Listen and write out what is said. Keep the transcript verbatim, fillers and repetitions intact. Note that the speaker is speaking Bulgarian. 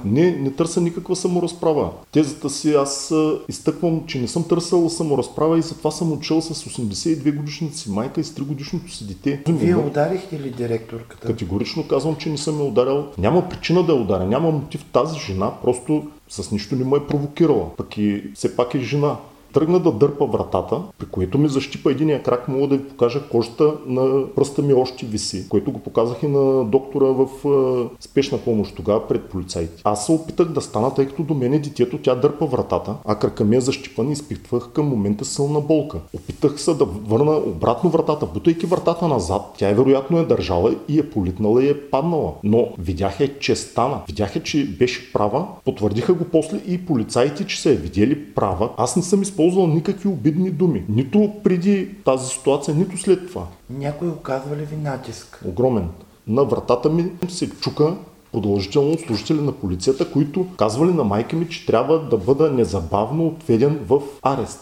Не, не търся никаква саморазправа. Тезата си аз изтъквам, че не съм търсил саморазправа и затова съм учил с осемдесет и две годишници майка и с три годишното си дете. Вие ударихте ли директорката? Категорично казвам, че не съм я ударил. Няма причина да я ударя, няма мотив. Тази жена просто с нищо не ме е провокирала. Пък и все пак е жена. Тръгна да дърпа вратата, при което ми защипа единия крак, мога да ви покажа кожата на пръста ми още виси, което го показах и на доктора в е, спешна помощ тогава пред полицаите. Аз се опитах да стана, тъй като до мене детето, тя дърпа вратата, а кръка ми е защипан и изпитвах към момента силна болка. Опитах се да върна обратно вратата, бутайки вратата назад, тя е вероятно е държала и е политнала и е паднала. Но видях е, че стана. Видях е, че беше права, потвърдиха го после и полицаите, че са я видели права. Аз не съм използвал използвал никакви обидни думи. Нито преди тази ситуация, нито след това. Някой оказва ли ви натиск? Огромен. На вратата ми се чука продължително служители на полицията, които казвали на майка ми, че трябва да бъда незабавно отведен в арест.